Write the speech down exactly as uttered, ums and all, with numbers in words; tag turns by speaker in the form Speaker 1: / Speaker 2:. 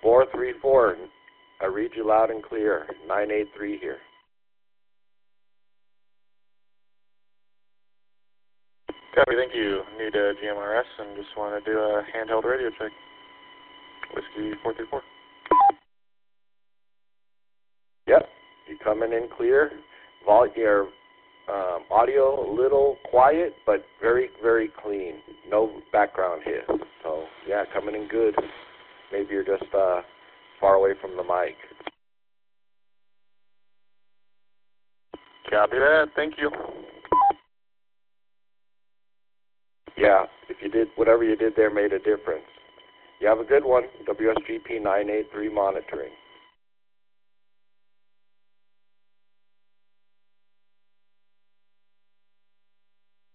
Speaker 1: four three four. I read you loud and clear. nine eight three here.
Speaker 2: Copy, thank you. Need a G M R S and just want to do a handheld radio check. Whiskey four three four.
Speaker 1: Yep, you coming in clear. Vol your um, audio a little quiet, but very, very clean. No background hit. So, yeah, coming in good. Maybe you're just uh, far away from the mic.
Speaker 2: Copy that. Thank you.
Speaker 1: Yeah, if you did, whatever you did there made a difference. You have a good one. W S G P nine eight three monitoring.